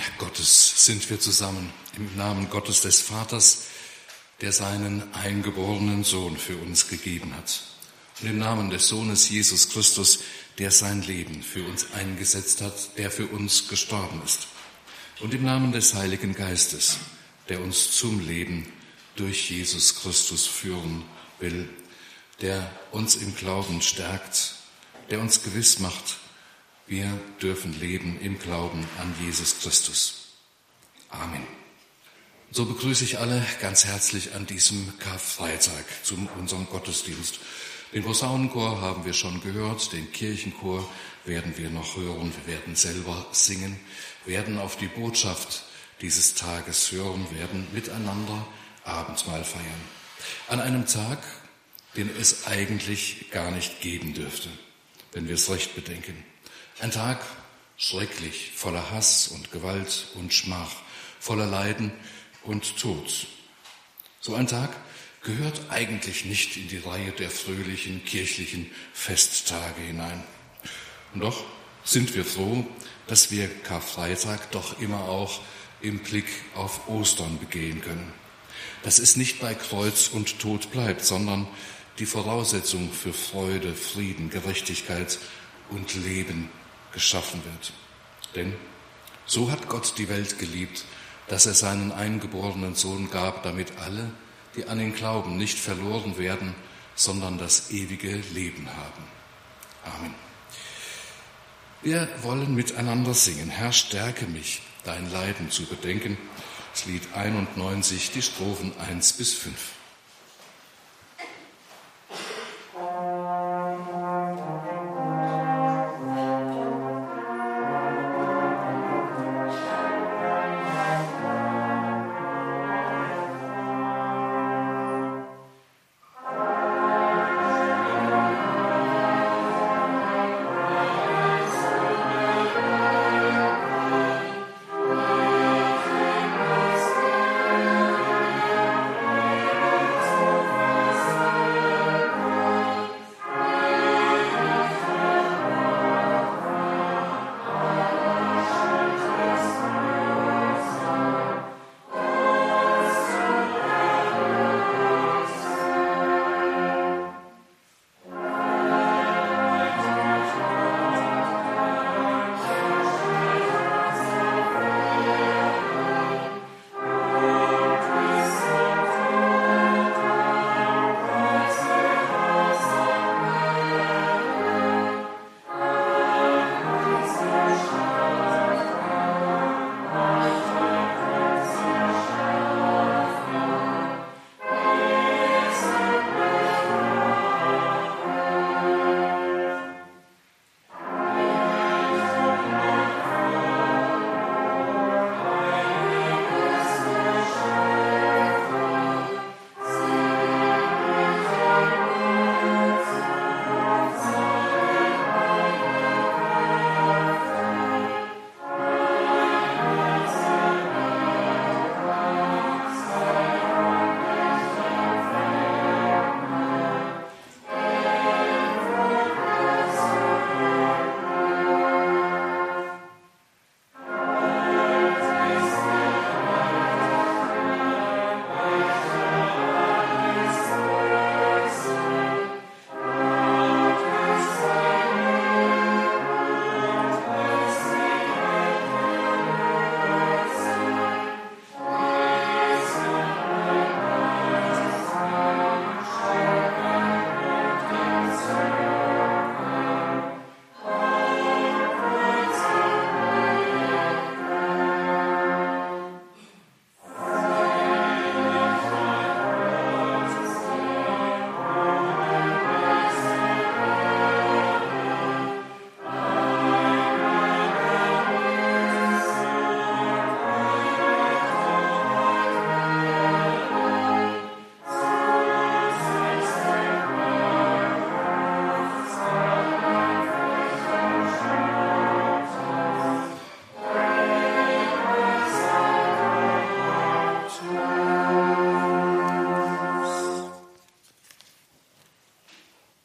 Gottes sind wir zusammen, im Namen Gottes des Vaters, der seinen eingeborenen Sohn für uns gegeben hat. Und im Namen des Sohnes Jesus Christus, der sein Leben für uns eingesetzt hat, der für uns gestorben ist. Und im Namen des Heiligen Geistes, der uns zum Leben durch Jesus Christus führen will, der uns im Glauben stärkt, der uns gewiss macht, wir dürfen leben im Glauben an Jesus Christus. Amen. So begrüße ich alle ganz herzlich an diesem Karfreitag zu unserem Gottesdienst. Den Posaunenchor haben wir schon gehört, den Kirchenchor werden wir noch hören, wir werden selber singen, werden auf die Botschaft dieses Tages hören, werden miteinander Abendmahl feiern. An einem Tag, den es eigentlich gar nicht geben dürfte, wenn wir es recht bedenken. Ein Tag schrecklich, voller Hass und Gewalt und Schmach, voller Leiden und Tod. So ein Tag gehört eigentlich nicht in die Reihe der fröhlichen kirchlichen Festtage hinein. Und doch sind wir froh, dass wir Karfreitag doch immer auch im Blick auf Ostern begehen können. Dass es nicht bei Kreuz und Tod bleibt, sondern die Voraussetzung für Freude, Frieden, Gerechtigkeit und Leben geschaffen wird. Denn so hat Gott die Welt geliebt, dass er seinen eingeborenen Sohn gab, damit alle, die an ihn glauben, nicht verloren werden, sondern das ewige Leben haben. Amen. Wir wollen miteinander singen. Herr, stärke mich, dein Leiden zu bedenken. Das Lied 91, die Strophen 1 bis 5.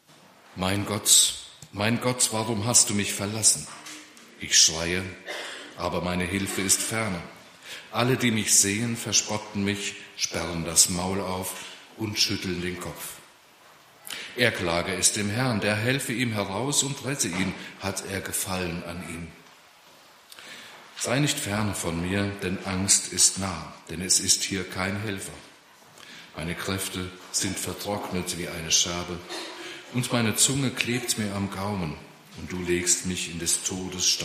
Mein Gott, warum hast du mich verlassen? Ich schreie, aber meine Hilfe ist ferne. Alle, die mich sehen, verspotten mich, sperren das Maul auf und schütteln den Kopf. Er klage es dem Herrn, der helfe ihm heraus und rette ihn, hat er Gefallen an ihm. Sei nicht ferne von mir, denn Angst ist nah, denn es ist hier kein Helfer. Meine Kräfte sind vertrocknet wie eine Scherbe, und meine Zunge klebt mir am Gaumen, und du legst mich in des Todes Staub.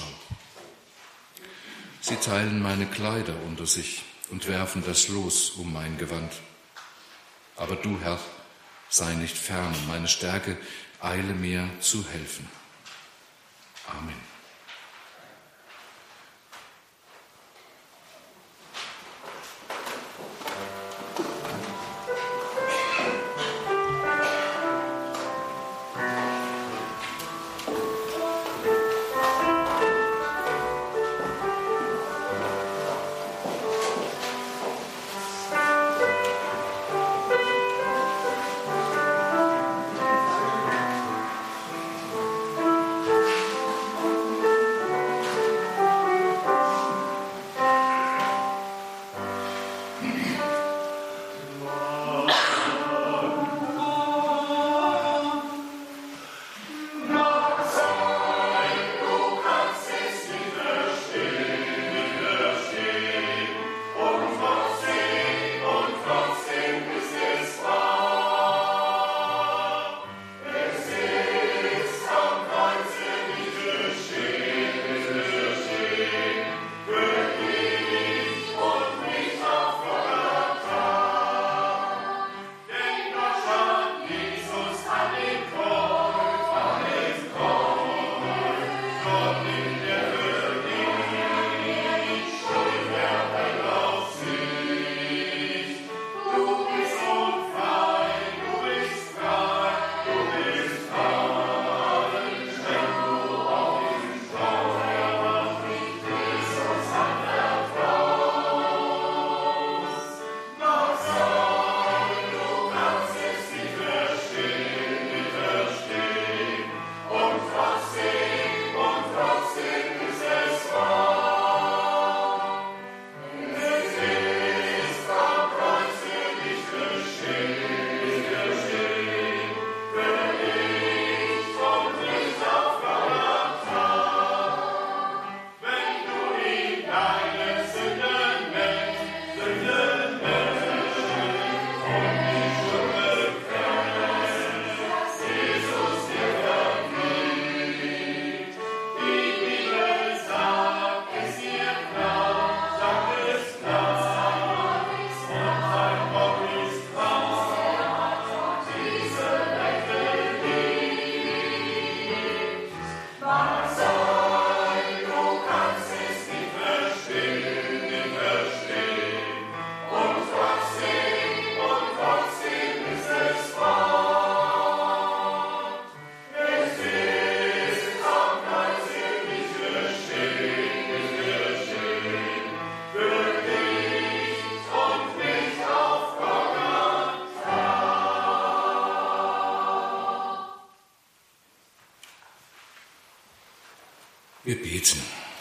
Sie teilen meine Kleider unter sich und werfen das Los um mein Gewand. Aber du, Herr, sei nicht fern, meine Stärke, eile mir zu helfen. Amen. Wir beten.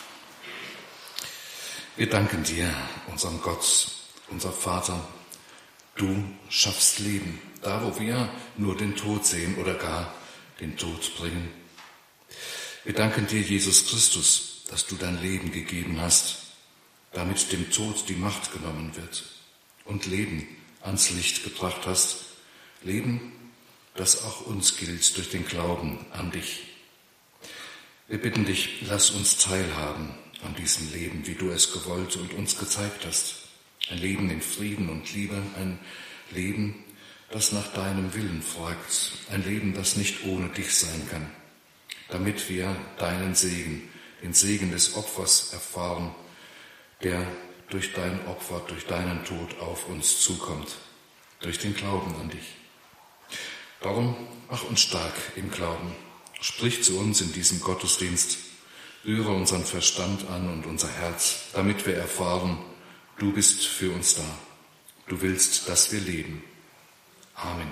Wir danken dir, unserem Gott, unser Vater. Du schaffst Leben, da wo wir nur den Tod sehen oder gar den Tod bringen. Wir danken dir, Jesus Christus, dass du dein Leben gegeben hast, damit dem Tod die Macht genommen wird und Leben ans Licht gebracht hast. Leben, das auch uns gilt durch den Glauben an dich. Wir bitten dich, lass uns teilhaben an diesem Leben, wie du es gewollt und uns gezeigt hast. Ein Leben in Frieden und Liebe, ein Leben, das nach deinem Willen fragt, ein Leben, das nicht ohne dich sein kann, damit wir deinen Segen, den Segen des Opfers erfahren, der durch dein Opfer, durch deinen Tod auf uns zukommt, durch den Glauben an dich. Darum mach uns stark im Glauben. Sprich zu uns in diesem Gottesdienst, rühre unseren Verstand an und unser Herz, damit wir erfahren, du bist für uns da. Du willst, dass wir leben. Amen.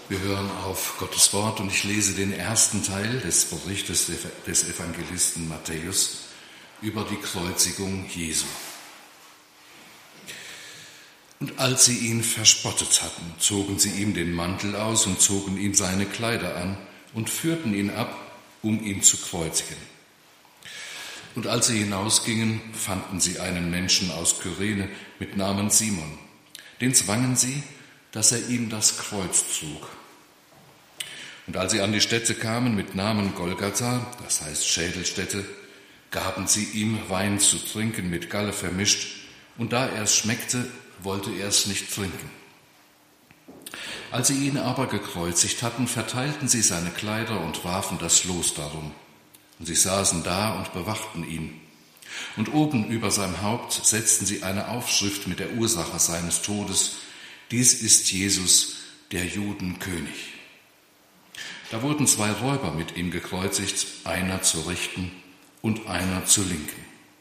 Wir hören auf Gottes Wort und ich lese den ersten Teil des Berichtes des Evangelisten Matthäus über die Kreuzigung Jesu. Und als sie ihn verspottet hatten, zogen sie ihm den Mantel aus und zogen ihm seine Kleider an und führten ihn ab, um ihn zu kreuzigen. Und als sie hinausgingen, fanden sie einen Menschen aus Kyrene mit Namen Simon. Den zwangen sie, dass er ihm das Kreuz trug. Und als sie an die Stätte kamen mit Namen Golgatha, das heißt Schädelstätte, gaben sie ihm Wein zu trinken mit Galle vermischt, und da er es schmeckte, wollte er es nicht trinken. Als sie ihn aber gekreuzigt hatten, verteilten sie seine Kleider und warfen das Los darum. Und sie saßen da und bewachten ihn. Und oben über seinem Haupt setzten sie eine Aufschrift mit der Ursache seines Todes: Dies ist Jesus, der Judenkönig. Da wurden 2 Räuber mit ihm gekreuzigt, einer zur Rechten und einer zur Linken.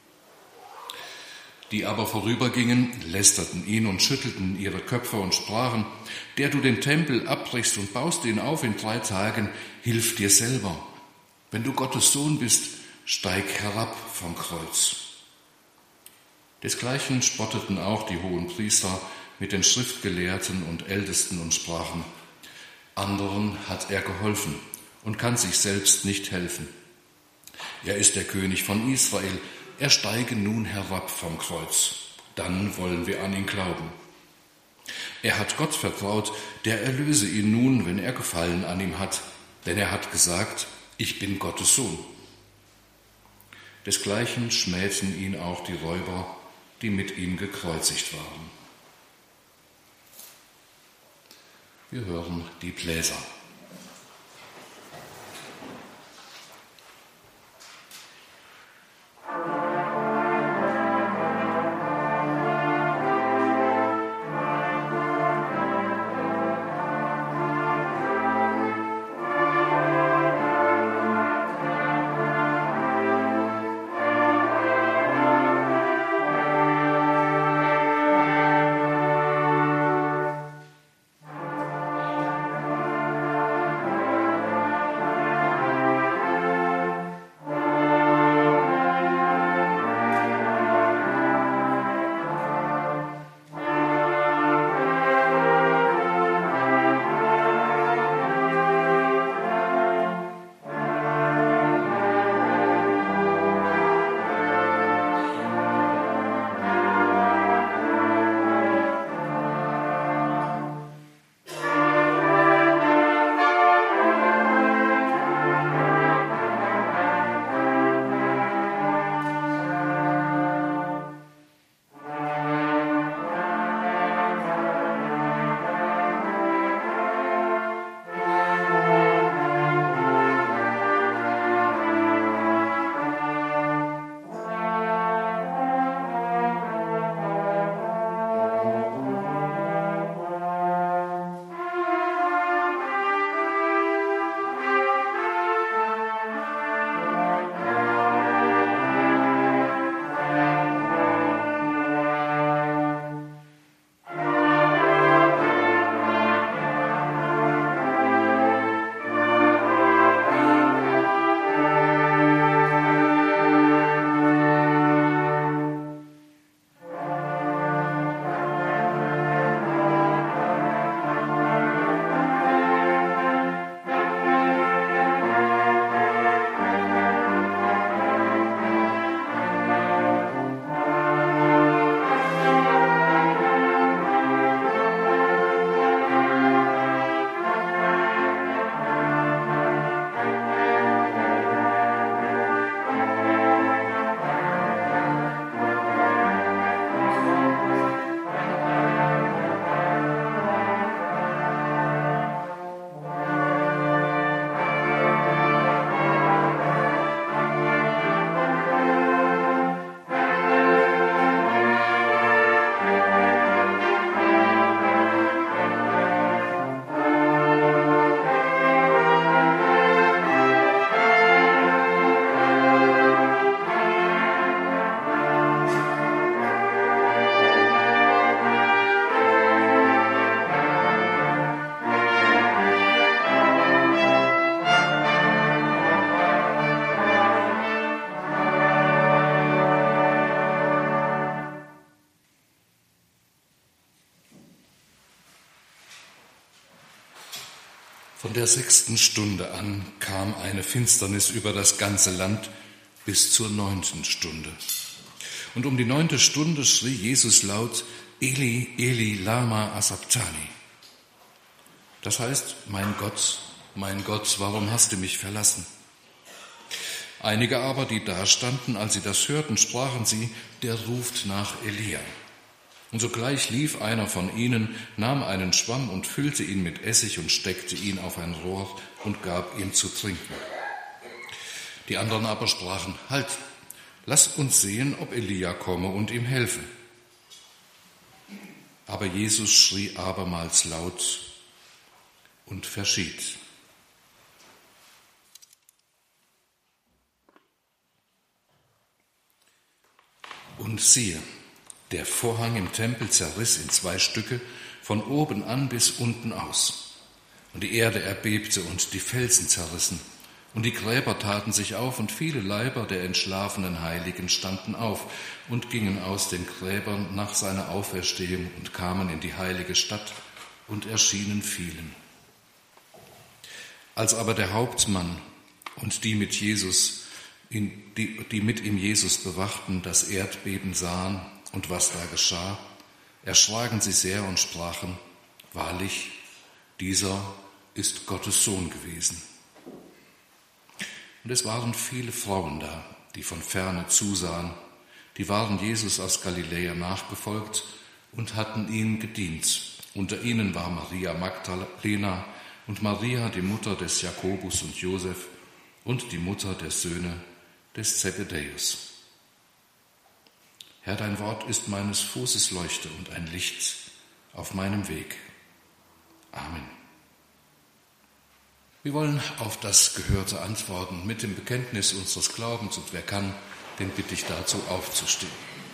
Die aber vorübergingen, lästerten ihn und schüttelten ihre Köpfe und sprachen: Der du den Tempel abbrichst und baust ihn auf in 3 Tagen, hilf dir selber. Wenn du Gottes Sohn bist, steig herab vom Kreuz. Desgleichen spotteten auch die Hohenpriester mit den Schriftgelehrten und Ältesten und sprachen: Anderen hat er geholfen und kann sich selbst nicht helfen. Er ist der König von Israel, er steige nun herab vom Kreuz, dann wollen wir an ihn glauben. Er hat Gott vertraut, der erlöse ihn nun, wenn er Gefallen an ihm hat, denn er hat gesagt: Ich bin Gottes Sohn. Desgleichen schmähten ihn auch die Räuber, die mit ihm gekreuzigt waren. Wir hören die Bläser. Von der 6. Stunde an kam eine Finsternis über das ganze Land bis zur 9. Stunde. Und um die 9. Stunde schrie Jesus laut, Eli, Eli, lama asabtani. Das heißt, mein Gott, warum hast du mich verlassen? Einige aber, die da standen, als sie das hörten, sprachen sie, der ruft nach Elia. Und sogleich lief einer von ihnen, nahm einen Schwamm und füllte ihn mit Essig und steckte ihn auf ein Rohr und gab ihm zu trinken. Die anderen aber sprachen, halt, lass uns sehen, ob Elia komme und ihm helfe. Aber Jesus schrie abermals laut und verschied. Und siehe, der Vorhang im Tempel zerriss in 2 Stücke, von oben an bis unten aus. Und die Erde erbebte und die Felsen zerrissen. Und die Gräber taten sich auf, und viele Leiber der entschlafenen Heiligen standen auf und gingen aus den Gräbern nach seiner Auferstehung und kamen in die heilige Stadt und erschienen vielen. Als aber der Hauptmann und die mit ihm Jesus bewachten, das Erdbeben sahen und was da geschah, erschraken sie sehr und sprachen, wahrlich, dieser ist Gottes Sohn gewesen. Und es waren viele Frauen da, die von ferne zusahen, die waren Jesus aus Galiläa nachgefolgt und hatten ihm gedient. Unter ihnen war Maria Magdalena und Maria, die Mutter des Jakobus und Josef, und die Mutter der Söhne des Zebedäus. Herr, dein Wort ist meines Fußes Leuchte und ein Licht auf meinem Weg. Amen. Wir wollen auf das Gehörte antworten mit dem Bekenntnis unseres Glaubens, und wer kann, den bitte ich dazu aufzustehen.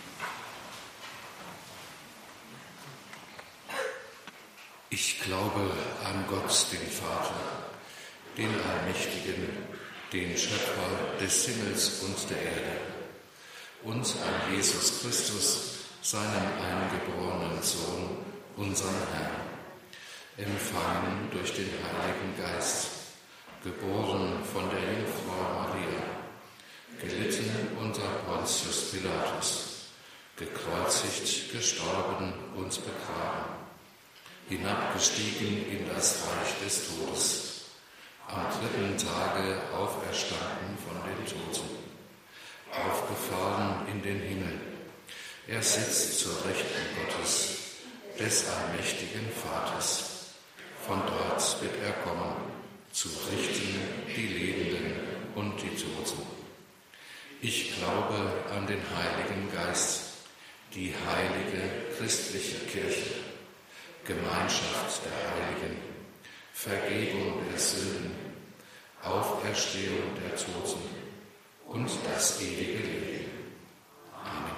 Ich glaube an Gott, den Vater, den Allmächtigen, den Schöpfer des Himmels und der Erde, und an Jesus Christus, seinen eingeborenen Sohn, unseren Herrn, empfangen durch den Heiligen Geist, geboren von der Jungfrau Maria, gelitten unter Pontius Pilatus, gekreuzigt, gestorben und begraben, hinabgestiegen in das Reich des Todes, am 3. Tage auferstanden von den Toten, aufgefahren in den Himmel. Er sitzt zur Rechten Gottes, des allmächtigen Vaters. Von dort wird er kommen, zu richten die Lebenden und die Toten. Ich glaube an den Heiligen Geist, die heilige christliche Kirche, Gemeinschaft der Heiligen, Vergebung der Sünden, Auferstehung der Toten und das ewige Leben. Amen.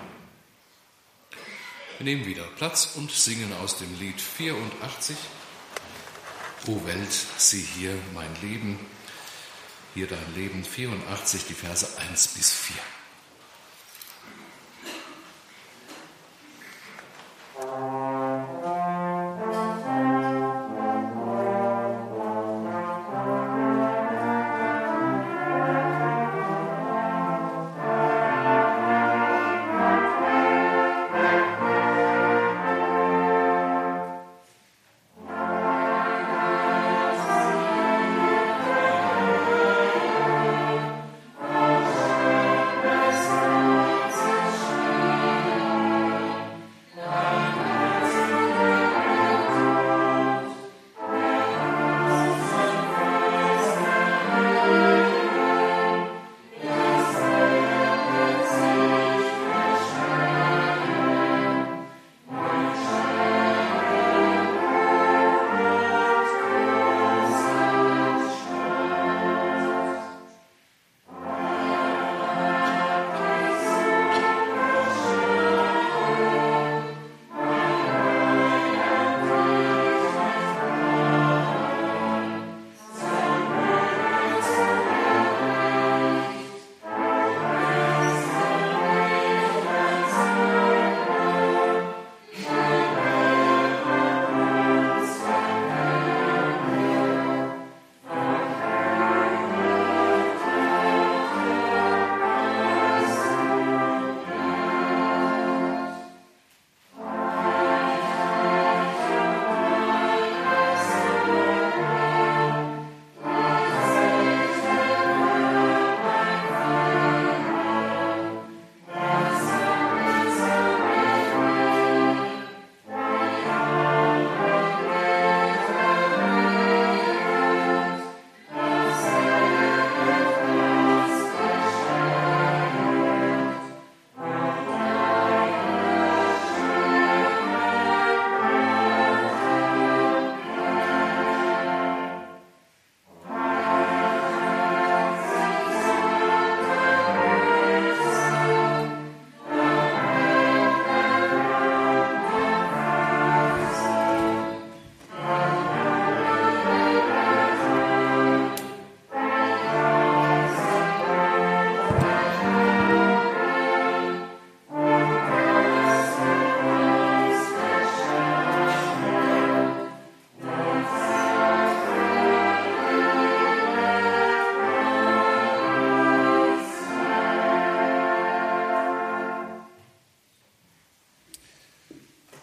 Wir nehmen wieder Platz und singen aus dem Lied 84. O Welt, sieh hier mein Leben, hier dein Leben, 84, die Verse 1 bis 4.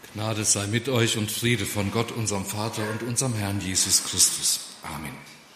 Gnade sei mit euch und Friede von Gott, unserem Vater und unserem Herrn Jesus Christus. Amen.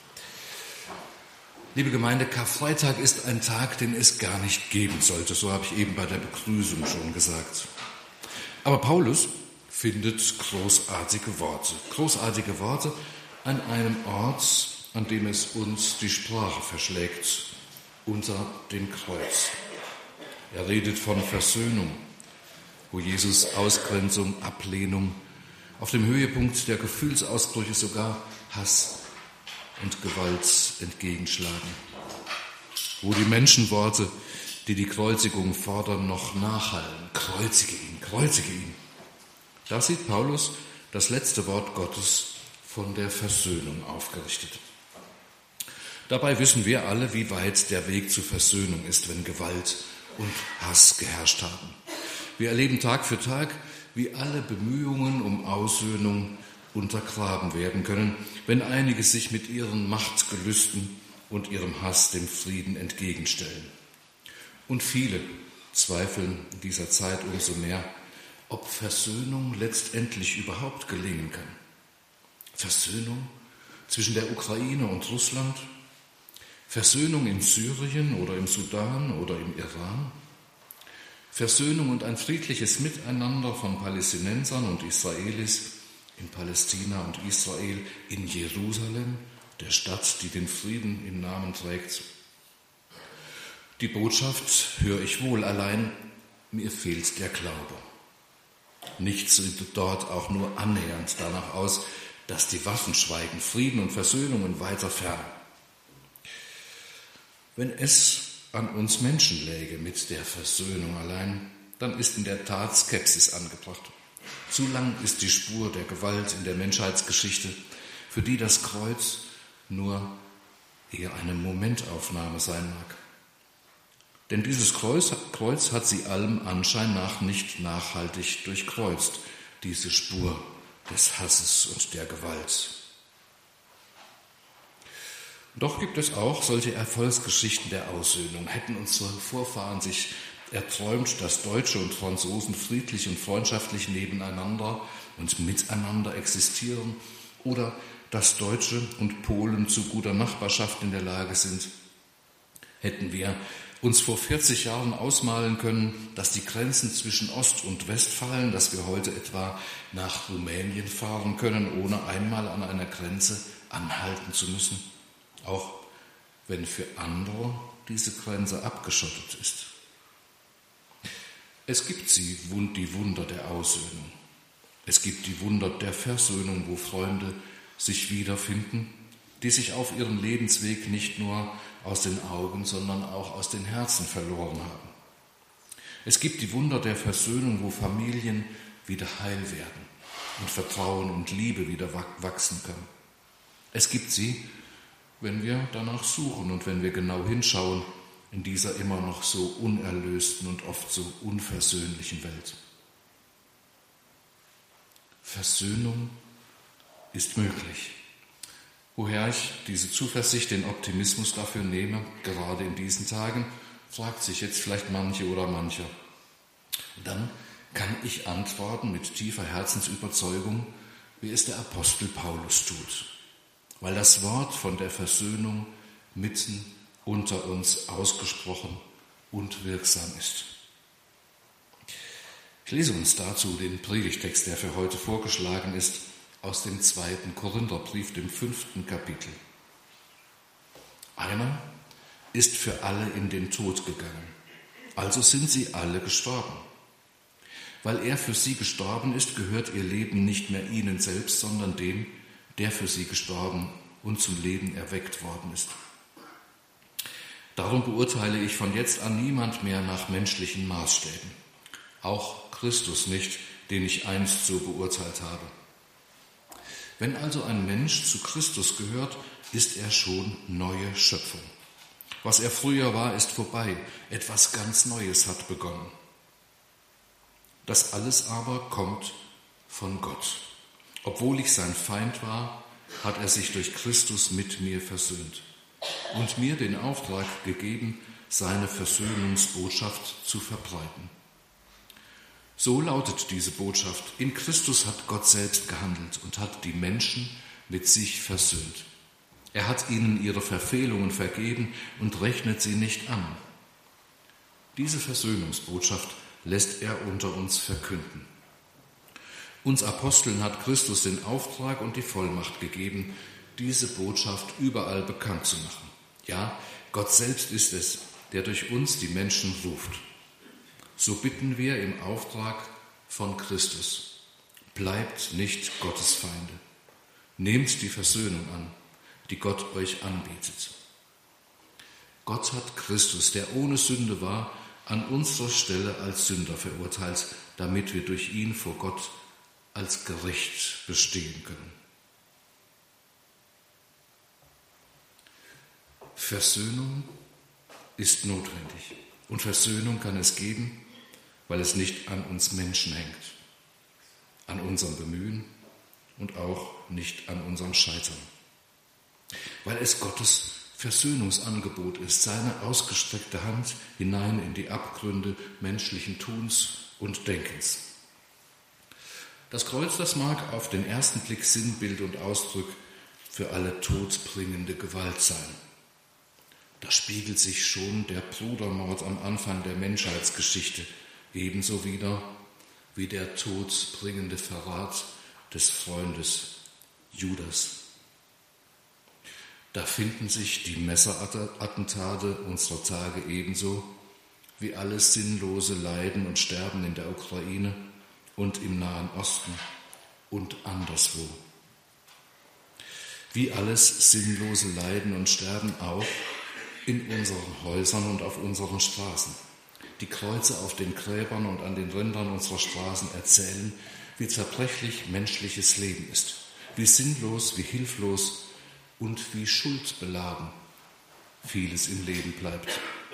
Liebe Gemeinde, Karfreitag ist ein Tag, den es gar nicht geben sollte. So habe ich eben bei der Begrüßung schon gesagt. Aber Paulus findet großartige Worte an einem Ort, an dem es uns die Sprache verschlägt, unter dem Kreuz. Er redet von Versöhnung, wo Jesus Ausgrenzung, Ablehnung, auf dem Höhepunkt der Gefühlsausbrüche sogar Hass und Gewalt entgegenschlagen. Wo die Menschenworte, die die Kreuzigung fordern, noch nachhallen. Kreuzige ihn, kreuzige ihn. Da sieht Paulus das letzte Wort Gottes von der Versöhnung aufgerichtet. Dabei wissen wir alle, wie weit der Weg zur Versöhnung ist, wenn Gewalt und Hass geherrscht haben. Wir erleben Tag für Tag, wie alle Bemühungen um Aussöhnung untergraben werden können, wenn einige sich mit ihren Machtgelüsten und ihrem Hass dem Frieden entgegenstellen. Und viele zweifeln in dieser Zeit umso mehr, ob Versöhnung letztendlich überhaupt gelingen kann. Versöhnung zwischen der Ukraine und Russland, Versöhnung in Syrien oder im Sudan oder im Iran, Versöhnung und ein friedliches Miteinander von Palästinensern und Israelis in Palästina und Israel, in Jerusalem, der Stadt, die den Frieden im Namen trägt. Die Botschaft höre ich wohl, allein mir fehlt der Glaube. Nichts sieht dort auch nur annähernd danach aus, dass die Waffen schweigen, Frieden und Versöhnung in weiter Ferne. Wenn es an uns Menschen läge mit der Versöhnung allein, dann ist in der Tat Skepsis angebracht. Zu lang ist die Spur der Gewalt in der Menschheitsgeschichte, für die das Kreuz nur eher eine Momentaufnahme sein mag. Denn dieses Kreuz hat sie allem Anschein nach nicht nachhaltig durchkreuzt, diese Spur des Hasses und der Gewalt. Doch gibt es auch solche Erfolgsgeschichten der Aussöhnung. Hätten unsere Vorfahren sich erträumt, dass Deutsche und Franzosen friedlich und freundschaftlich nebeneinander und miteinander existieren oder dass Deutsche und Polen zu guter Nachbarschaft in der Lage sind, hätten wir uns vor 40 Jahren ausmalen können, dass die Grenzen zwischen Ost und West fallen, dass wir heute etwa nach Rumänien fahren können, ohne einmal an einer Grenze anhalten zu müssen, auch wenn für andere diese Grenze abgeschottet ist. Es gibt die Wunder der Aussöhnung. Es gibt die Wunder der Versöhnung, wo Freunde sich wiederfinden, die sich auf ihrem Lebensweg nicht nur aus den Augen, sondern auch aus den Herzen verloren haben. Es gibt die Wunder der Versöhnung, wo Familien wieder heil werden und Vertrauen und Liebe wieder wachsen können. Es gibt sie, wenn wir danach suchen und wenn wir genau hinschauen, in dieser immer noch so unerlösten und oft so unversöhnlichen Welt. Versöhnung ist möglich. Woher ich diese Zuversicht, den Optimismus dafür nehme, gerade in diesen Tagen, fragt sich jetzt vielleicht manche oder mancher. Dann kann ich antworten mit tiefer Herzensüberzeugung, wie es der Apostel Paulus tut. Weil das Wort von der Versöhnung mitten unter uns ausgesprochen und wirksam ist. Ich lese uns dazu den Predigtext, der für heute vorgeschlagen ist, aus dem 2. Korintherbrief, dem 5. Kapitel. Einer ist für alle in den Tod gegangen, also sind sie alle gestorben. Weil er für sie gestorben ist, gehört ihr Leben nicht mehr ihnen selbst, sondern dem, der für sie gestorben und zum Leben erweckt worden ist. Darum beurteile ich von jetzt an niemand mehr nach menschlichen Maßstäben, auch Christus nicht, den ich einst so beurteilt habe. Wenn also ein Mensch zu Christus gehört, ist er schon neue Schöpfung. Was er früher war, ist vorbei, etwas ganz Neues hat begonnen. Das alles aber kommt von Gott. Obwohl ich sein Feind war, hat er sich durch Christus mit mir versöhnt und mir den Auftrag gegeben, seine Versöhnungsbotschaft zu verbreiten. So lautet diese Botschaft: In Christus hat Gott selbst gehandelt und hat die Menschen mit sich versöhnt. Er hat ihnen ihre Verfehlungen vergeben und rechnet sie nicht an. Diese Versöhnungsbotschaft lässt er unter uns verkünden. Uns Aposteln hat Christus den Auftrag und die Vollmacht gegeben, diese Botschaft überall bekannt zu machen. Ja, Gott selbst ist es, der durch uns die Menschen ruft. So bitten wir im Auftrag von Christus: Bleibt nicht Gottes Feinde. Nehmt die Versöhnung an, die Gott euch anbietet. Gott hat Christus, der ohne Sünde war, an unserer Stelle als Sünder verurteilt, damit wir durch ihn vor Gott als gerecht bestehen können. Versöhnung ist notwendig. Und Versöhnung kann es geben, weil es nicht an uns Menschen hängt, an unserem Bemühen und auch nicht an unserem Scheitern. Weil es Gottes Versöhnungsangebot ist, seine ausgestreckte Hand hinein in die Abgründe menschlichen Tuns und Denkens. Das Kreuz, das mag auf den ersten Blick Sinnbild und Ausdruck für alle todbringende Gewalt sein. Da spiegelt sich schon der Brudermord am Anfang der Menschheitsgeschichte ebenso wider wie der todbringende Verrat des Freundes Judas. Da finden sich die Messerattentate unserer Tage ebenso wie alles sinnlose Leiden und Sterben in der Ukraine und im Nahen Osten und anderswo. Wie alles sinnlose Leiden und Sterben auch in unseren Häusern und auf unseren Straßen. Die Kreuze auf den Gräbern und an den Rändern unserer Straßen erzählen, wie zerbrechlich menschliches Leben ist, wie sinnlos, wie hilflos und wie schuldbeladen vieles im Leben bleibt.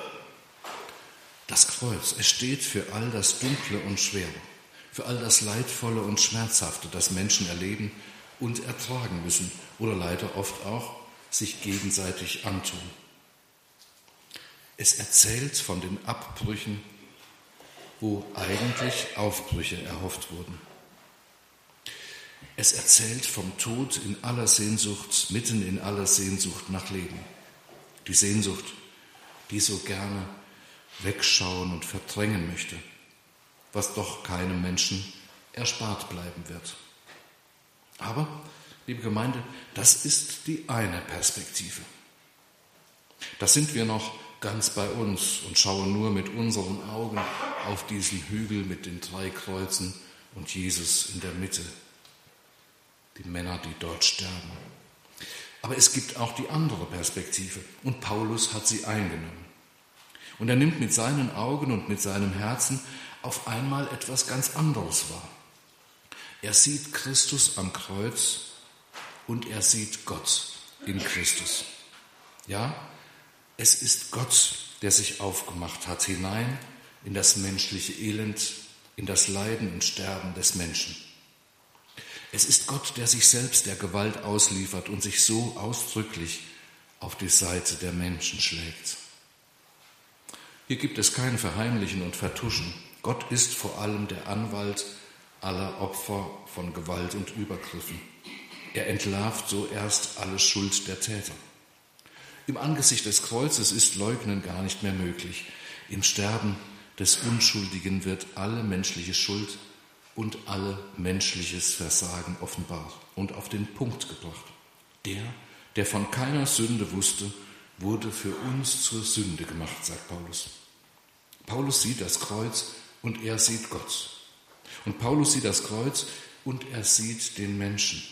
Das Kreuz, es steht für all das Dunkle und Schwere, für all das Leidvolle und Schmerzhafte, das Menschen erleben und ertragen müssen oder leider oft auch sich gegenseitig antun. Es erzählt von den Abbrüchen, wo eigentlich Aufbrüche erhofft wurden. Es erzählt vom Tod in aller Sehnsucht, mitten in aller Sehnsucht nach Leben. Die Sehnsucht, die so gerne wegschauen und verdrängen möchte, was doch keinem Menschen erspart bleiben wird. Aber, liebe Gemeinde, das ist die eine Perspektive. Da sind wir noch ganz bei uns und schauen nur mit unseren Augen auf diesen Hügel mit den 3 Kreuzen und Jesus in der Mitte. Die Männer, die dort sterben. Aber es gibt auch die andere Perspektive und Paulus hat sie eingenommen. Und er nimmt mit seinen Augen und mit seinem Herzen auf einmal etwas ganz anderes wahr. Er sieht Christus am Kreuz und er sieht Gott in Christus. Ja, es ist Gott, der sich aufgemacht hat hinein in das menschliche Elend, in das Leiden und Sterben des Menschen. Es ist Gott, der sich selbst der Gewalt ausliefert und sich so ausdrücklich auf die Seite der Menschen schlägt. Hier gibt es kein Verheimlichen und Vertuschen. Gott ist vor allem der Anwalt aller Opfer von Gewalt und Übergriffen. Er entlarvt so erst alle Schuld der Täter. Im Angesicht des Kreuzes ist Leugnen gar nicht mehr möglich. Im Sterben des Unschuldigen wird alle menschliche Schuld und alle menschliches Versagen offenbar und auf den Punkt gebracht. Der von keiner Sünde wusste, wurde für uns zur Sünde gemacht, sagt Paulus. Paulus sieht das Kreuz und er sieht Gott. Und Paulus sieht das Kreuz und er sieht den Menschen.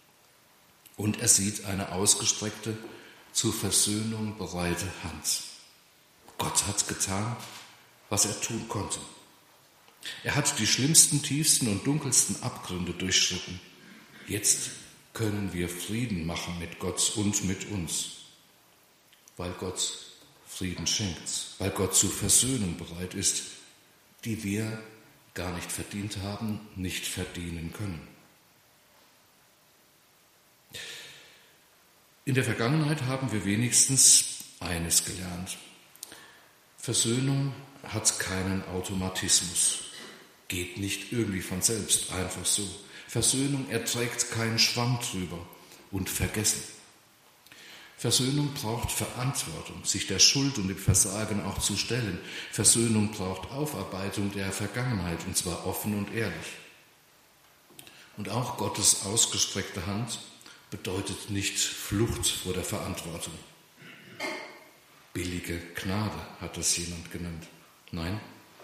Und er sieht eine ausgestreckte, zur Versöhnung bereite Hand. Gott hat getan, was er tun konnte. Er hat die schlimmsten, tiefsten und dunkelsten Abgründe durchschritten. Jetzt können wir Frieden machen mit Gott und mit uns, weil Gott Frieden schenkt, weil Gott zur Versöhnung bereit ist, die wir gar nicht verdient haben, nicht verdienen können. In der Vergangenheit haben wir wenigstens eines gelernt. Versöhnung hat keinen Automatismus. geht nicht irgendwie von selbst, einfach so. Versöhnung erträgt keinen Schwamm drüber und Vergessen. Versöhnung braucht Verantwortung, sich der Schuld und dem Versagen auch zu stellen. Versöhnung braucht Aufarbeitung der Vergangenheit, und zwar offen und ehrlich. Und auch Gottes ausgestreckte Hand bedeutet nicht Flucht vor der Verantwortung. Billige Gnade hat das jemand genannt. Nein.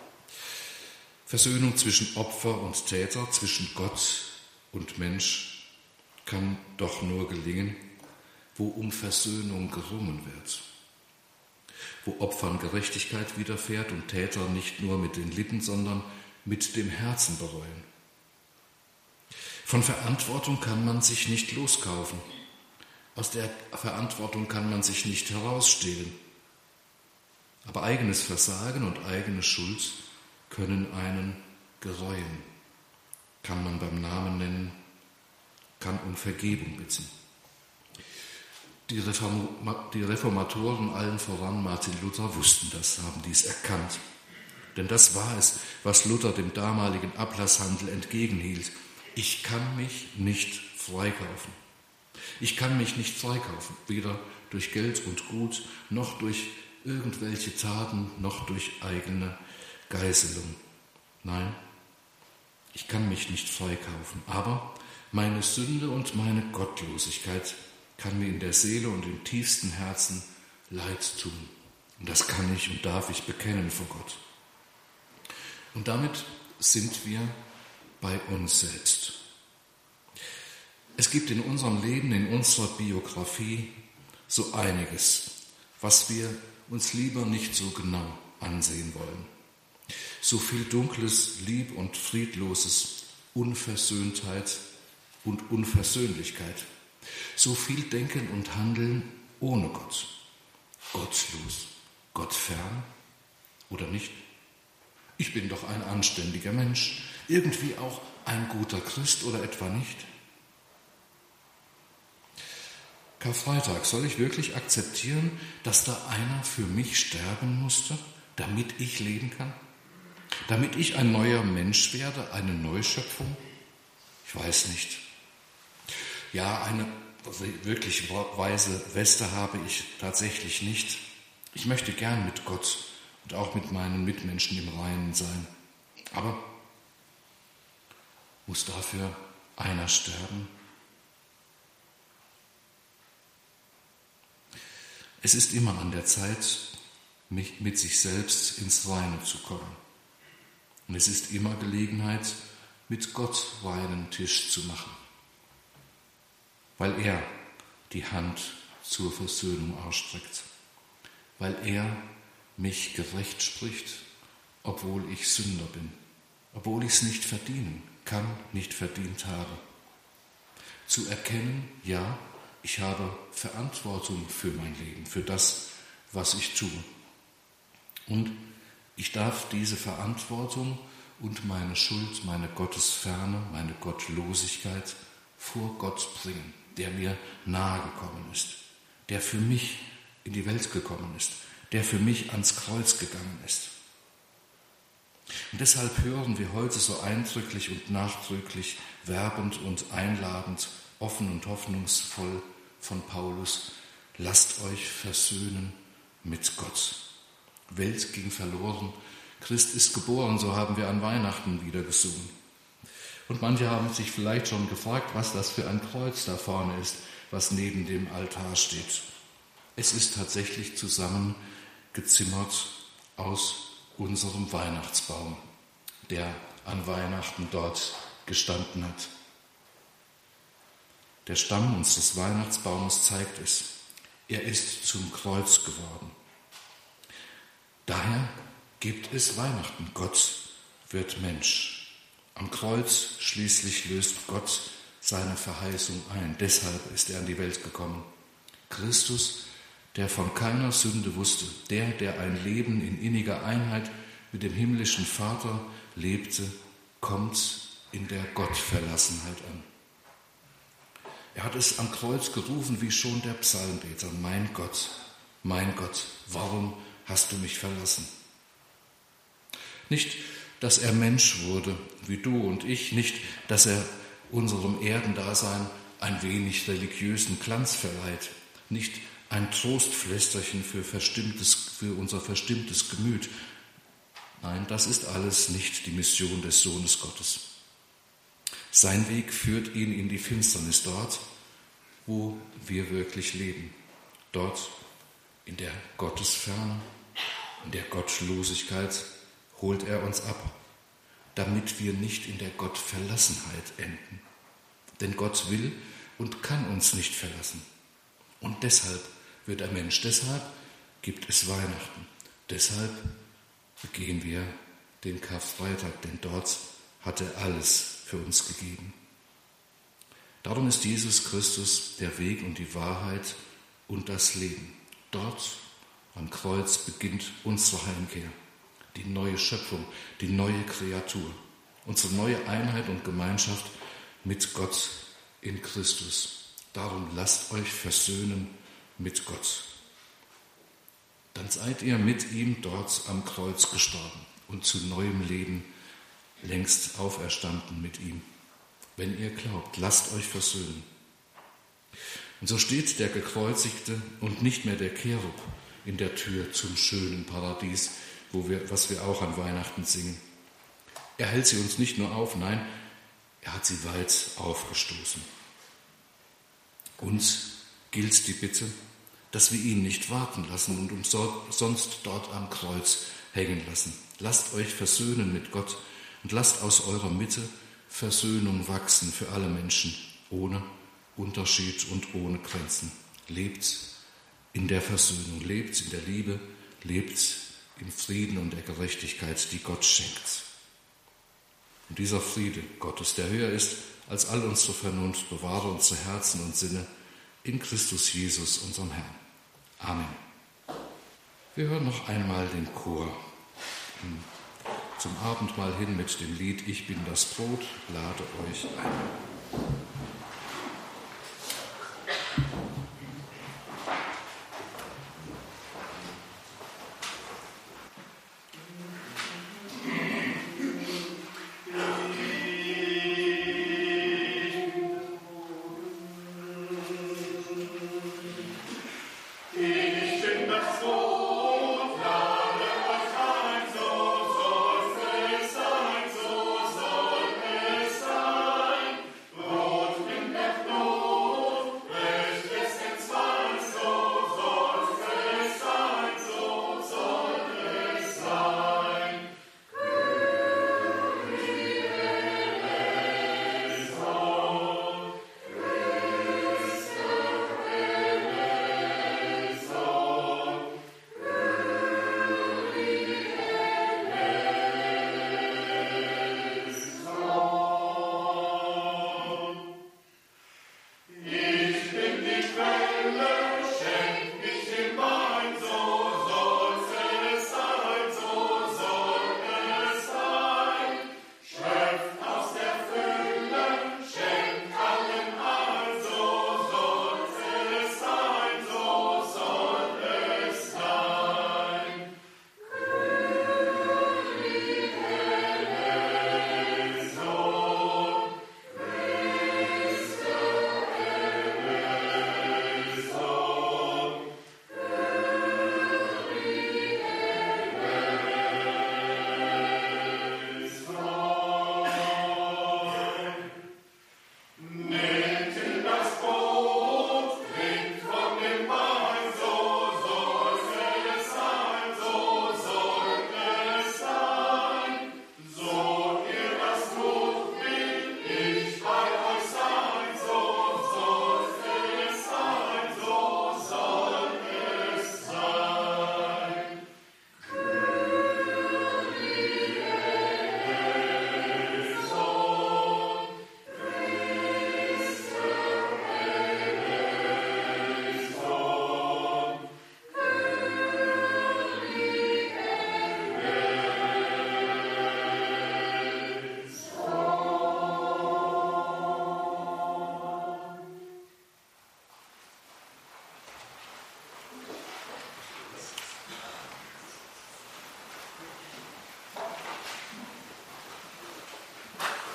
Versöhnung zwischen Opfer und Täter, zwischen Gott und Mensch kann doch nur gelingen, wo um Versöhnung gerungen wird, wo Opfern Gerechtigkeit widerfährt und Täter nicht nur mit den Lippen, sondern mit dem Herzen bereuen. Von Verantwortung kann man sich nicht loskaufen. Aus der Verantwortung kann man sich nicht herausstehlen. Aber eigenes Versagen und eigene Schuld können einen gereuen. Kann man beim Namen nennen, kann um Vergebung bitten. Die Reformatoren, allen voran Martin Luther, wussten das, haben dies erkannt. Denn das war es, was Luther dem damaligen Ablasshandel entgegenhielt. Ich kann mich nicht freikaufen. Ich kann mich nicht freikaufen, weder durch Geld und Gut, noch durch irgendwelche Taten, noch durch eigene Geißelung. Nein, ich kann mich nicht freikaufen, aber meine Sünde und meine Gottlosigkeit kann mir in der Seele und im tiefsten Herzen Leid tun. Und das kann ich und darf ich bekennen vor Gott. Und damit sind wir bei uns selbst. Es gibt in unserem Leben, in unserer Biografie so einiges, was wir uns lieber nicht so genau ansehen wollen. So viel Dunkles, Lieb- und Friedloses, Unversöhntheit und Unversöhnlichkeit. So viel Denken und Handeln ohne Gott. Gottlos, gottfern oder nicht? Ich bin doch ein anständiger Mensch, irgendwie auch ein guter Christ oder etwa nicht? Karfreitag, soll ich wirklich akzeptieren, dass da einer für mich sterben musste, damit ich leben kann? Damit ich ein neuer Mensch werde, eine Neuschöpfung? Ich weiß nicht. Ja, eine wirklich weise Weste habe ich tatsächlich nicht. Ich möchte gern mit Gott und auch mit meinen Mitmenschen im Reinen sein. Aber muss dafür einer sterben? Es ist immer an der Zeit, mit sich selbst ins Reine zu kommen. Und es ist immer Gelegenheit, mit Gott reinen Tisch zu machen, weil er die Hand zur Versöhnung ausstreckt, weil er mich gerecht spricht, obwohl ich Sünder bin, obwohl ich es nicht verdienen kann, nicht verdient habe. Zu erkennen, ja, ich habe Verantwortung für mein Leben, für das, was ich tue. Und ich darf diese Verantwortung und meine Schuld, meine Gottesferne, meine Gottlosigkeit vor Gott bringen, der mir nahe gekommen ist, der für mich in die Welt gekommen ist, der für mich ans Kreuz gegangen ist. Und deshalb hören wir heute so eindrücklich und nachdrücklich, werbend und einladend, offen und hoffnungsvoll von Paulus: Lasst euch versöhnen mit Gott. Welt ging verloren, Christ ist geboren, so haben wir an Weihnachten wieder gesungen. Und manche haben sich vielleicht schon gefragt, was das für ein Kreuz da vorne ist, was neben dem Altar steht. Es ist tatsächlich zusammengezimmert aus unserem Weihnachtsbaum, der an Weihnachten dort gestanden hat. Der Stamm unseres Weihnachtsbaumes zeigt es. Er ist zum Kreuz geworden. Daher gibt es Weihnachten. Gott wird Mensch. Am Kreuz schließlich löst Gott seine Verheißung ein. Deshalb ist er in die Welt gekommen. Christus, der von keiner Sünde wusste, der ein Leben in inniger Einheit mit dem himmlischen Vater lebte, kommt in der Gottverlassenheit an. Er hat es am Kreuz gerufen, wie schon der Psalmbeter: mein Gott, warum hast du mich verlassen? Nicht, dass er Mensch wurde, wie du und ich, nicht, dass er unserem Erdendasein ein wenig religiösen Glanz verleiht, nicht ein Trostflästerchen für unser verstimmtes Gemüt. Nein, das ist alles nicht die Mission des Sohnes Gottes. Sein Weg führt ihn in die Finsternis, dort, wo wir wirklich leben. Dort in der Gottesferne, in der Gottlosigkeit holt er uns ab, damit wir nicht in der Gottverlassenheit enden. Denn Gott will und kann uns nicht verlassen. Und deshalb wird er Mensch, deshalb gibt es Weihnachten. Deshalb begehen wir den Karfreitag, denn dort hat er alles für uns gegeben. Darum ist Jesus Christus der Weg und die Wahrheit und das Leben. Dort am Kreuz beginnt unsere Heimkehr, die neue Schöpfung, die neue Kreatur, unsere neue Einheit und Gemeinschaft mit Gott in Christus. Darum lasst euch versöhnen mit Gott. Dann seid ihr mit ihm dort am Kreuz gestorben und zu neuem Leben längst auferstanden mit ihm. Wenn ihr glaubt, lasst euch versöhnen. Und so steht der Gekreuzigte und nicht mehr der Cherub in der Tür zum schönen Paradies, was wir auch an Weihnachten singen. Er hält sie uns nicht nur auf, nein, er hat sie weit aufgestoßen. Uns gilt die Bitte, dass wir ihn nicht warten lassen und umsonst dort am Kreuz hängen lassen. Lasst euch versöhnen mit Gott und lasst aus eurer Mitte Versöhnung wachsen für alle Menschen, ohne Unterschied und ohne Grenzen. Lebt in der Versöhnung, lebt in der Liebe, lebt im Frieden und der Gerechtigkeit, die Gott schenkt. Und dieser Friede Gottes, der höher ist als all unsere Vernunft, bewahre unsere Herzen und Sinne in Christus Jesus, unserem Herrn. Amen. Wir hören noch einmal den Chor zum Abendmahl hin mit dem Lied Ich bin das Brot, lade euch ein. Oh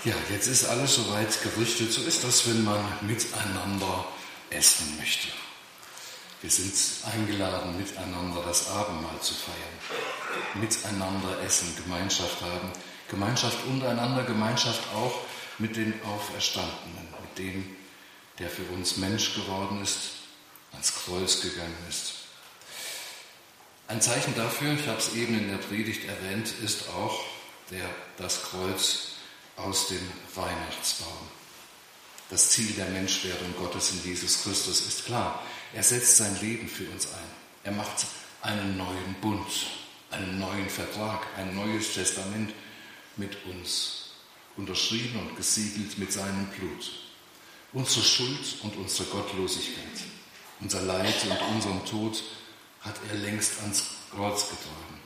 Ja, jetzt ist alles soweit gerichtet. So ist das, wenn man miteinander essen möchte. Wir sind eingeladen, miteinander das Abendmahl zu feiern. Miteinander essen, Gemeinschaft haben. Gemeinschaft untereinander, Gemeinschaft auch mit den Auferstandenen, mit dem, der für uns Mensch geworden ist, ans Kreuz gegangen ist. Ein Zeichen dafür, ich habe es eben in der Predigt erwähnt, ist auch das Kreuz aus dem Weihnachtsbaum. Das Ziel der Menschwerdung Gottes in Jesus Christus ist klar. Er setzt sein Leben für uns ein. Er macht einen neuen Bund, einen neuen Vertrag, ein neues Testament mit uns, unterschrieben und gesiegelt mit seinem Blut. Unsere Schuld und unsere Gottlosigkeit, unser Leid und unseren Tod hat er längst ans Kreuz getragen.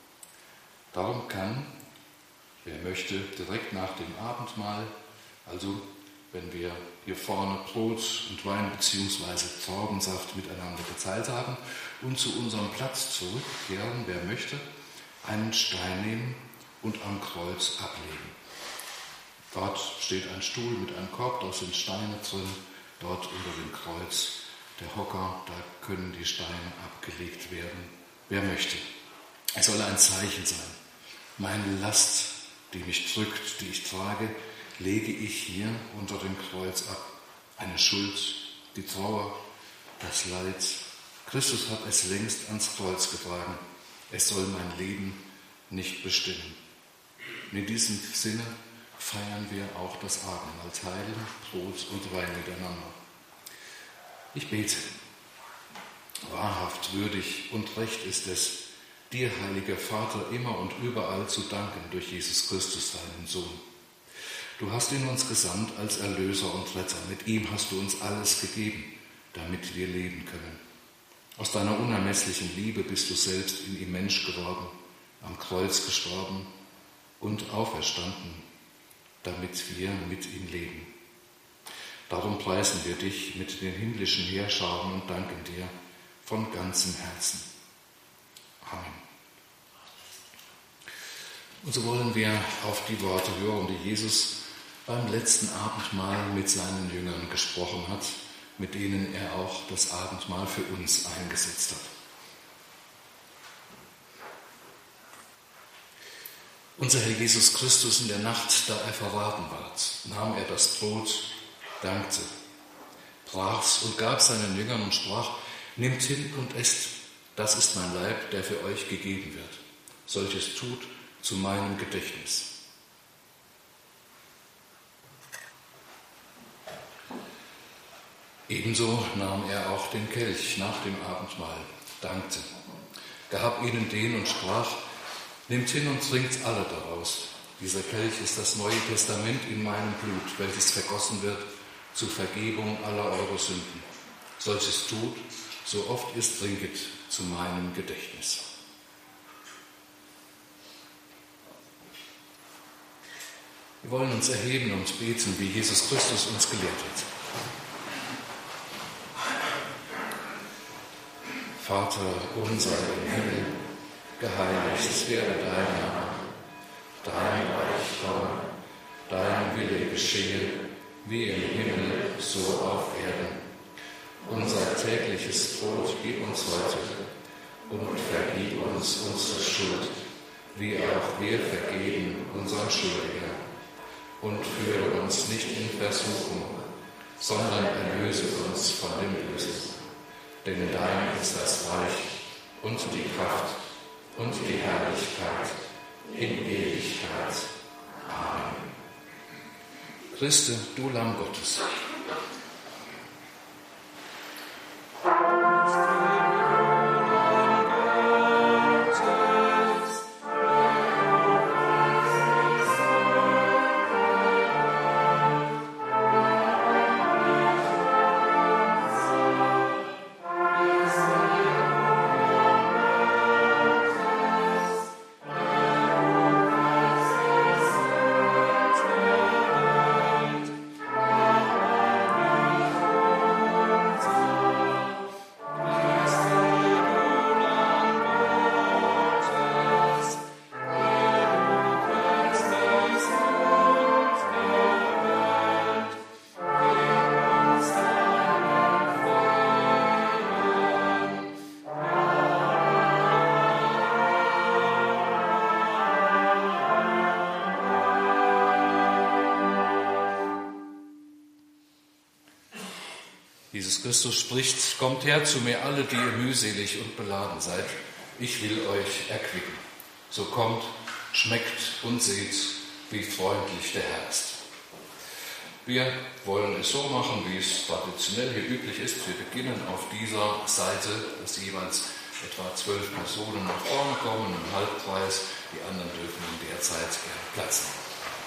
Darum kann, wer möchte, direkt nach dem Abendmahl, also wenn wir hier vorne Brot und Wein bzw. Traubensaft miteinander geteilt haben und zu unserem Platz zurückkehren, wer möchte, einen Stein nehmen und am Kreuz ablegen. Dort steht ein Stuhl mit einem Korb, da sind Steine drin, dort unter dem Kreuz der Hocker, da können die Steine abgelegt werden, wer möchte. Es soll ein Zeichen sein. Meine Last, die mich drückt, die ich trage, lege ich hier unter dem Kreuz ab. Eine Schuld, die Trauer, das Leid. Christus hat es längst ans Kreuz getragen. Es soll mein Leben nicht bestimmen. Und in diesem Sinne feiern wir auch das Abendmahl, teilen Brot und Wein miteinander. Ich bete. Wahrhaft, würdig und recht ist es, dir, heiliger Vater, immer und überall zu danken durch Jesus Christus, deinen Sohn. Du hast ihn uns gesandt als Erlöser und Retter. Mit ihm hast du uns alles gegeben, damit wir leben können. Aus deiner unermesslichen Liebe bist du selbst in ihm Mensch geworden, am Kreuz gestorben und auferstanden, damit wir mit ihm leben. Darum preisen wir dich mit den himmlischen Heerscharen und danken dir von ganzem Herzen. Amen. Und so wollen wir auf die Worte hören, die Jesus beim letzten Abendmahl mit seinen Jüngern gesprochen hat, mit denen er auch das Abendmahl für uns eingesetzt hat. Unser Herr Jesus Christus in der Nacht, da er verraten ward, nahm er das Brot, dankte, brach's und gab seinen Jüngern und sprach: Nehmt hin und esst, das ist mein Leib, der für euch gegeben wird. Solches tut zu meinem Gedächtnis. Ebenso nahm er auch den Kelch nach dem Abendmahl, dankte, gab ihnen den und sprach: Nehmt hin und trinkt alle daraus. Dieser Kelch ist das Neue Testament in meinem Blut, welches vergossen wird zur Vergebung aller eurer Sünden. Solches tut, so oft ihr es trinket, zu meinem Gedächtnis. Wir wollen uns erheben und beten, wie Jesus Christus uns gelehrt hat. Vater unser im Himmel, geheiligt werde dein Name. Dein Reich komme, dein Wille geschehe, wie im Himmel, so auf Erden. Unser tägliches Brot gib uns heute und vergib uns unsere Schuld, wie auch wir vergeben unseren Schuldigern. Und führe uns nicht in Versuchung, sondern erlöse uns von dem Bösen. Denn dein ist das Reich und die Kraft und die Herrlichkeit in Ewigkeit. Amen. Christe, du Lamm Gottes. Jesus Christus spricht: Kommt her zu mir alle, die ihr mühselig und beladen seid. Ich will euch erquicken. So kommt, schmeckt und seht, wie freundlich der Herr ist. Wir wollen es so machen, wie es traditionell hier üblich ist. Wir beginnen auf dieser Seite, dass jeweils etwa 12 Personen nach vorne kommen im Halbkreis. Die anderen dürfen in der Zeit gerne Platz nehmen.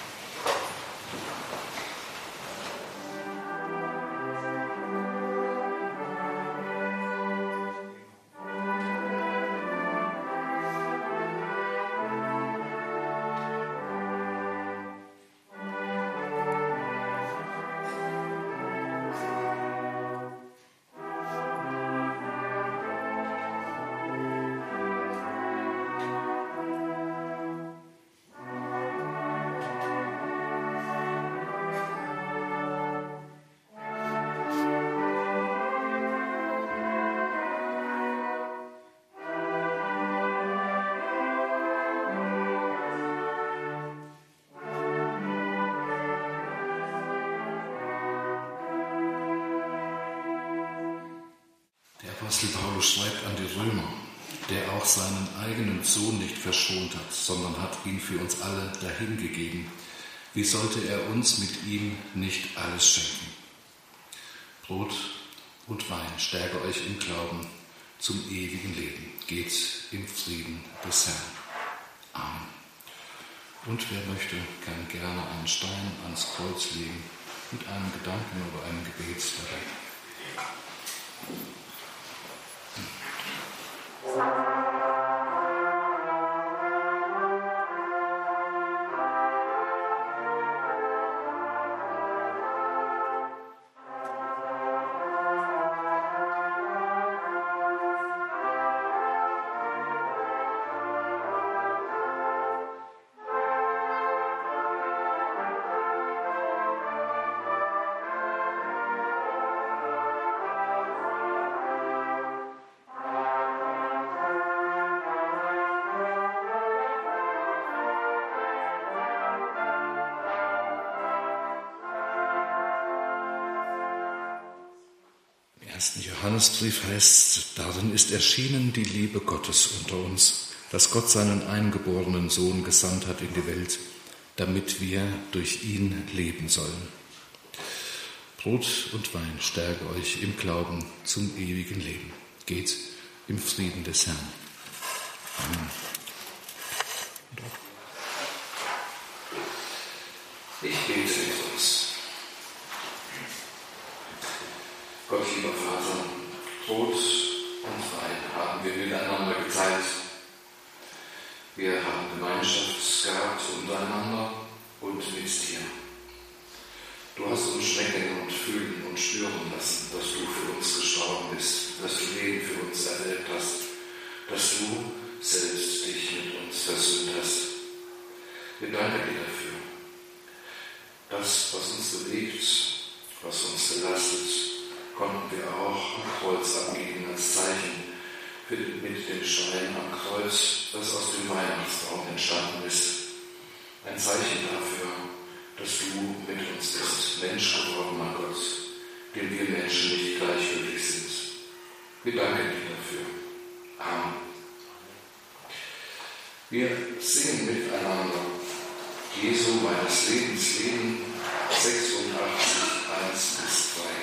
Apostel Paulus schreibt an die Römer, der auch seinen eigenen Sohn nicht verschont hat, sondern hat ihn für uns alle dahingegeben. Wie sollte er uns mit ihm nicht alles schenken? Brot und Wein stärke euch im Glauben zum ewigen Leben. Geht im Frieden des Herrn. Amen. Und wer möchte, kann gerne einen Stein ans Kreuz legen mit einem Gedanken oder einem Gebet dabei. Im 1. Johannesbrief heißt, darin ist erschienen die Liebe Gottes unter uns, dass Gott seinen eingeborenen Sohn gesandt hat in die Welt, damit wir durch ihn leben sollen. Brot und Wein stärke euch im Glauben zum ewigen Leben. Geht im Frieden des Herrn. Amen. Ich bete mit uns. Gott, lieber Vater, Brot und Wein haben wir miteinander geteilt. Wir haben Gemeinschaft gehabt untereinander und mit dir. Du hast uns schmecken und fühlen und spüren lassen, dass du für uns gestorben bist, dass du Leben für uns erwählt hast, dass du selbst dich mit uns versöhnt hast. Wir danken dir dafür. Das, was uns bewegt, was uns belastet, konnten wir auch am Kreuz abgeben als Zeichen mit dem Stein am Kreuz, das aus dem Weihnachtsbaum entstanden ist. Ein Zeichen dafür, dass du mit uns bist, Mensch gewordener Gott, dem wir Menschen nicht gleichgültig sind. Wir danken dir dafür. Amen. Wir singen miteinander Jesu meines Lebens Leben 86, 1 bis 3.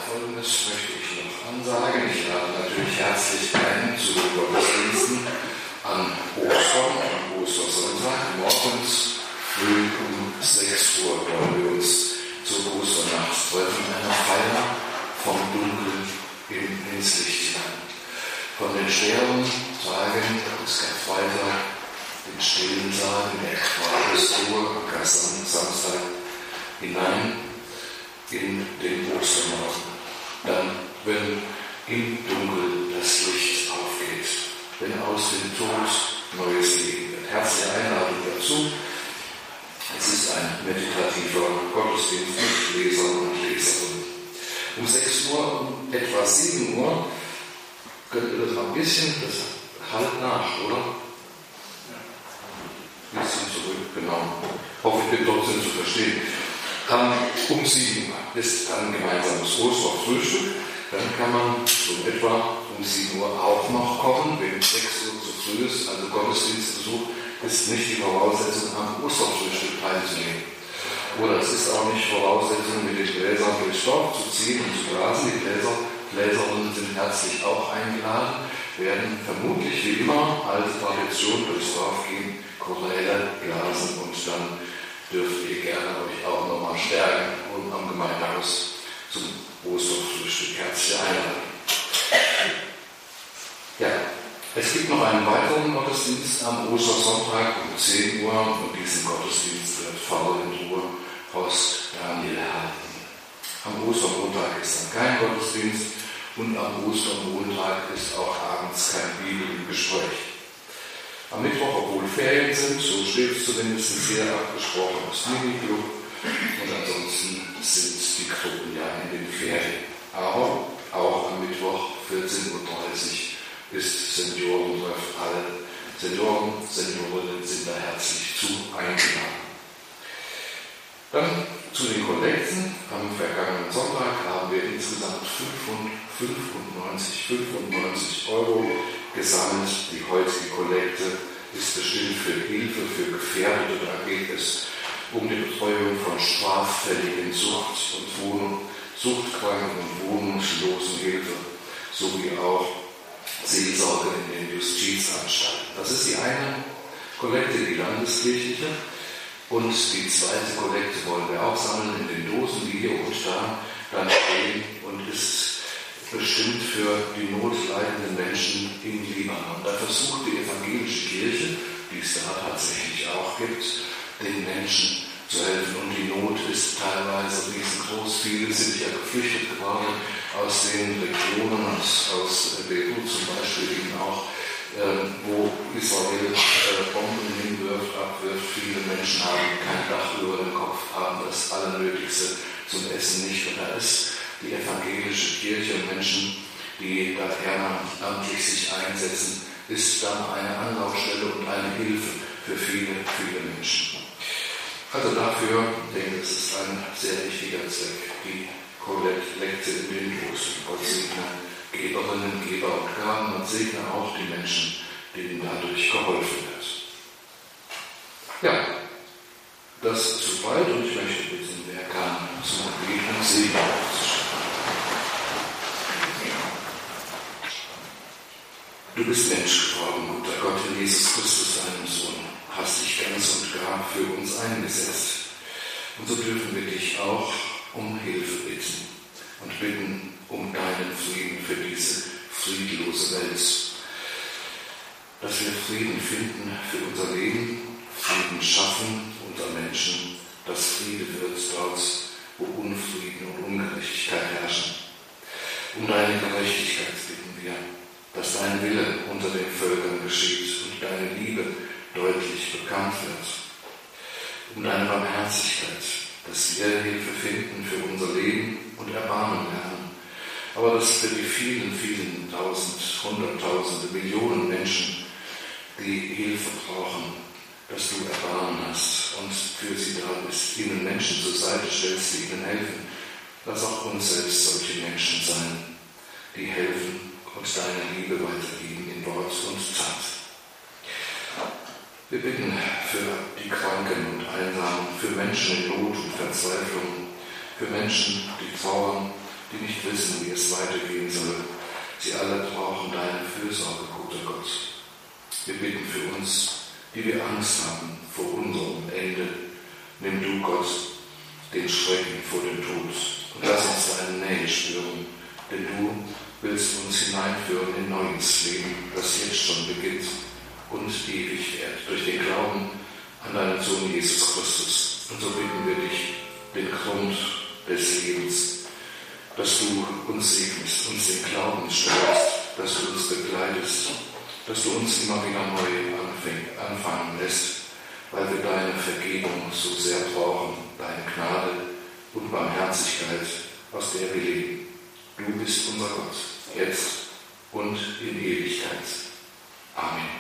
Folgendes möchte ich noch ansagen. Ich lade natürlich herzlich ein zu den Gottesdiensten an Ostern, am Ostersonntag. Morgens früh um 6 Uhr wollen wir uns zur Osternacht treffen. Eine Feier vom Dunkel ins Licht hinein. Von den schweren Tagen bis Karfreitag, den stillen Tagen, der Tagesruhe am Samstag hinein in den Ostermorgen. Dann, wenn im Dunkel das Licht aufgeht, wenn aus dem Tod neues Leben wird. Herzliche Einladung dazu. Es ist ein meditativer Gottesdienst mit Lesern und Leserinnen. Um 6 Uhr, um etwa 7 Uhr, könnt ihr das noch ein bisschen, das halt nach, oder? Ein bisschen zurück, genau. Hoffe, ich bin trotzdem zu verstehen. Um 7 Uhr ist dann ein gemeinsames Osterfrühstück. Dann kann man so etwa um 7 Uhr auch noch kommen, wenn 6 Uhr zu früh ist. Also Gottesdienstbesuch ist nicht die Voraussetzung, am Osterfrühstück teilzunehmen. Oder es ist auch nicht Voraussetzung, mit den Gläsern durchs Dorf zu ziehen und zu blasen. Die Gläserinnen sind herzlich auch eingeladen, werden vermutlich wie immer als Tradition durchs Dorf gehen, Choräle blasen und dann dürft ihr gerne euch auch nochmal stärken und am Gemeindehaus zum Osterfrühstück herzlich einladen. Ja, es gibt noch einen weiteren Gottesdienst am Ostersonntag um 10 Uhr und diesen Gottesdienst wird Pfarrer in Ruhe Horst Daniel halten. Am Ostermontag ist dann kein Gottesdienst und am Ostermontag ist auch abends kein Bibelgespräch. Am Mittwoch, obwohl Ferien sind, so steht es zumindest sehr abgesprochen, das Miniclub und ansonsten sind die Gruppen ja in den Ferien. Aber auch am Mittwoch 14.30 Uhr ist Seniorentreff. Alle Seniorinnen sind da herzlich zu eingeladen. Dann zu den Kollekten. Am vergangenen Sonntag haben wir insgesamt 95 Euro gesammelt. Die heutige Kollekte ist bestimmt für Hilfe für Gefährdete. Da geht es um die Betreuung von straffälligen Suchtkranken und wohnungslosen Hilfe, sowie auch Seelsorge in den Justizanstalten. Das ist die eine Kollekte, die landeskirchliche. Und die zweite Kollekte wollen wir auch sammeln in den Dosen, die hier und da dann stehen und ist bestimmt für die notleidenden Menschen im Libanon. Da versucht die evangelische Kirche, die es da tatsächlich auch gibt, den Menschen zu helfen. Und die Not ist teilweise riesengroß. Viele sind ja geflüchtet geworden aus den Regionen, aus Beirut zum Beispiel eben auch, wo Israel Bomben hinwirft, abwirft. Viele Menschen haben kein Dach über dem Kopf, haben das Allernötigste zum Essen nicht. Und da ist die evangelische Kirche und Menschen, die da ehrenamtlich sich einsetzen, ist dann eine Anlaufstelle und eine Hilfe für viele, viele Menschen. Also dafür, denke ich, es ist ein sehr wichtiger Zweck, die Kollekte in den Dosen. Gott segne Geberinnen, Geber und Gaben und segne auch die Menschen, denen dadurch geholfen wird. Ja, das soweit und ich möchte bitten, wer kann zum Gebet und Segen aufzustellen. Du bist Mensch geworden, guter Gott, in Jesus Christus, deinem Sohn, hast dich ganz und gar für uns eingesetzt. Und so dürfen wir dich auch um Hilfe bitten und bitten um deinen Frieden für diese friedlose Welt. Dass wir Frieden finden für unser Leben, Frieden schaffen unter Menschen, dass Friede wird dort, wo Unfrieden und Ungerechtigkeit herrschen. Um deine Gerechtigkeit bitten wir, dass dein Wille unter den Völkern geschieht und deine Liebe deutlich bekannt wird. Um deine Barmherzigkeit, dass wir Hilfe finden für unser Leben und Erbarmen lernen. Aber dass für die vielen, vielen Tausend, Hunderttausende, Millionen Menschen, die Hilfe brauchen, dass du Erbarmen hast und für sie da bist, ihnen Menschen zur Seite stellst, die ihnen helfen. Lass auch uns selbst solche Menschen sein, die helfen und deine Liebe weitergeben in Wort und Tat. Wir bitten für die Kranken und Einsamen, für Menschen in Not und Verzweiflung, für Menschen, die trauern die nicht wissen, wie es weitergehen soll. Sie alle brauchen deine Fürsorge, guter Gott. Wir bitten für uns, die wir Angst haben vor unserem Ende. Nimm du, Gott, den Schrecken vor dem Tod und lass uns deine Nähe spüren, denn du willst uns hineinführen in neues Leben, das jetzt schon beginnt und ewig wird, durch den Glauben an deinen Sohn Jesus Christus. Und so bitten wir dich, den Grund des Lebens, dass du uns segnest, uns den Glauben stärkst, dass du uns begleitest, dass du uns immer wieder neu anfangen lässt, weil wir deine Vergebung so sehr brauchen, deine Gnade und Barmherzigkeit, aus der wir leben. Du bist unser Gott, jetzt und in Ewigkeit. Amen.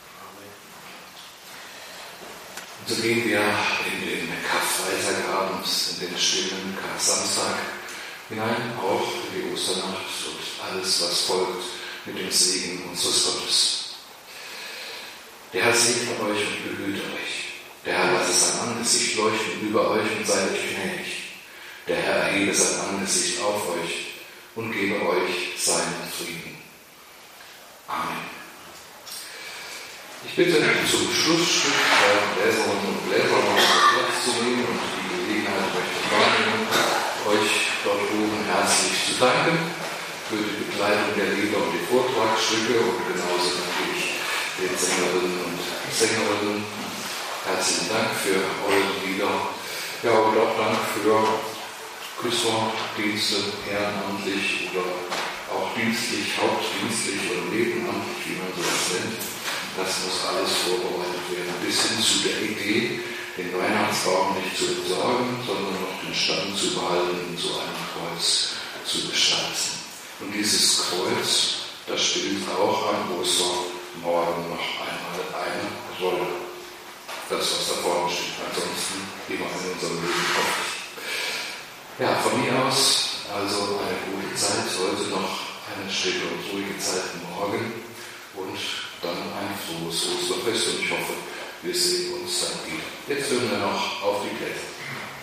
Und so gehen wir in den Karfreitagabend, in den stillen Karsamstag hinein, auch in die Osternacht und alles, was folgt, mit dem Segen unseres Gottes. Der Herr segne euch und behüte euch. Der Herr lasse sein Angesicht leuchten über euch und sei euch gnädig. Der Herr erhebe sein Angesicht auf euch und gebe euch seinen Frieden. Amen. Ich bitte zum Schlussstück bei Bläserinnen und Bläsern noch Platz zu nehmen und die Gelegenheit möchte ich wahrnehmen, euch dort oben herzlich zu danken für die Begleitung der Lieder und die Vortragsstücke und genauso natürlich den Sängerinnen und Sängerinnen. Herzlichen Dank für eure Lieder. Ja, und auch Dank für Küsterdienste, ehrenamtlich oder auch dienstlich, hauptdienstlich oder nebenamtlich, wie man sowas nennt. Das muss alles vorbereitet werden, bis hin zu der Idee, den Weihnachtsbaum nicht zu entsorgen, sondern noch den Stamm zu behalten und zu einem Kreuz zu gestalten. Und dieses Kreuz, das spielt auch an Ostermorgen noch einmal eine Rolle. Das, was da vorne steht, ansonsten immer in unserem Leben oft. Ja, von mir aus also eine gute Zeit, heute noch eine stille und ruhige Zeit morgen und dann ein frohes Osterfest und ich hoffe, wir sehen uns dann wieder. Jetzt hören wir noch auf die Bläser.